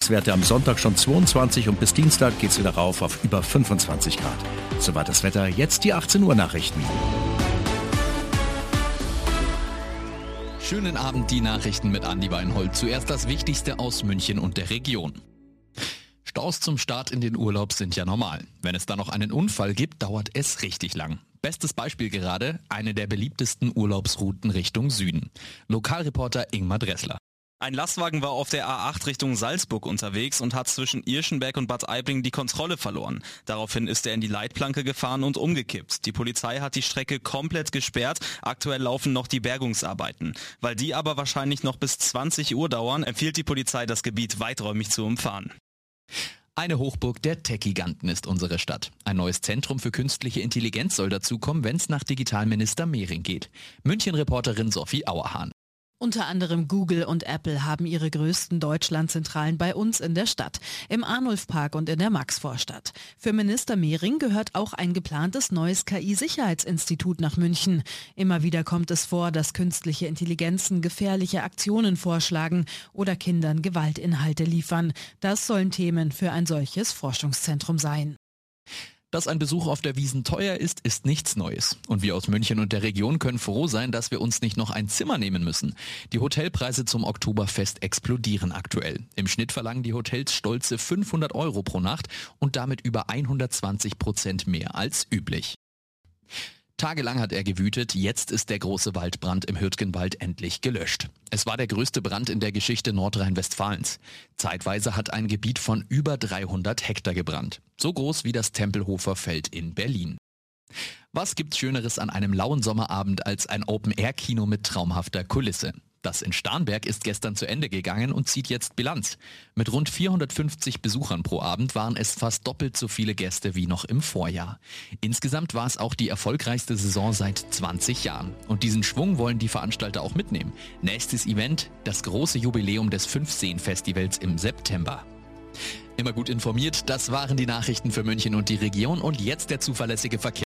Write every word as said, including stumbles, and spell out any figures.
Höchstwerte am Sonntag schon zweiundzwanzig und bis Dienstag geht's wieder rauf auf über fünfundzwanzig Grad. Soweit das Wetter, jetzt die achtzehn Uhr Nachrichten. Schönen Abend, die Nachrichten mit Andi Weinhold. Zuerst das Wichtigste aus München und der Region. Staus zum Start in den Urlaub sind ja normal. Wenn es dann noch einen Unfall gibt, dauert es richtig lang. Bestes Beispiel gerade, eine der beliebtesten Urlaubsrouten Richtung Süden. Lokalreporter Ingmar Dressler. Ein Lastwagen war auf der A acht Richtung Salzburg unterwegs und hat zwischen Irschenberg und Bad Aibling die Kontrolle verloren. Daraufhin ist er in die Leitplanke gefahren und umgekippt. Die Polizei hat die Strecke komplett gesperrt. Aktuell laufen noch die Bergungsarbeiten. Weil die aber wahrscheinlich noch bis zwanzig Uhr dauern, empfiehlt die Polizei, das Gebiet weiträumig zu umfahren. Eine Hochburg der Tech-Giganten ist unsere Stadt. Ein neues Zentrum für künstliche Intelligenz soll dazukommen, wenn es nach Digitalminister Mehring geht. München-Reporterin Sophie Auerhahn. Unter anderem Google und Apple haben ihre größten Deutschlandzentralen bei uns in der Stadt, im Arnulf-Park und in der Maxvorstadt. Für Minister Mehring gehört auch ein geplantes neues K I-Sicherheitsinstitut nach München. Immer wieder kommt es vor, dass künstliche Intelligenzen gefährliche Aktionen vorschlagen oder Kindern Gewaltinhalte liefern. Das sollen Themen für ein solches Forschungszentrum sein. Dass ein Besuch auf der Wiesn teuer ist, ist nichts Neues. Und wir aus München und der Region können froh sein, dass wir uns nicht noch ein Zimmer nehmen müssen. Die Hotelpreise zum Oktoberfest explodieren aktuell. Im Schnitt verlangen die Hotels stolze fünfhundert Euro pro Nacht und damit über hundertzwanzig Prozent mehr als üblich. Tagelang hat er gewütet, jetzt ist der große Waldbrand im Hürtgenwald endlich gelöscht. Es war der größte Brand in der Geschichte Nordrhein-Westfalens. Zeitweise hat ein Gebiet von über dreihundert Hektar gebrannt. So groß wie das Tempelhofer Feld in Berlin. Was gibt's Schöneres an einem lauen Sommerabend als ein Open-Air-Kino mit traumhafter Kulisse? Das in Starnberg ist gestern zu Ende gegangen und zieht jetzt Bilanz. Mit rund vierhundertfünfzig Besuchern pro Abend waren es fast doppelt so viele Gäste wie noch im Vorjahr. Insgesamt war es auch die erfolgreichste Saison seit zwanzig Jahren. Und diesen Schwung wollen die Veranstalter auch mitnehmen. Nächstes Event, das große Jubiläum des Fünf-Seen-Festivals im September. Immer gut informiert, das waren die Nachrichten für München und die Region und jetzt der zuverlässige Verkehr.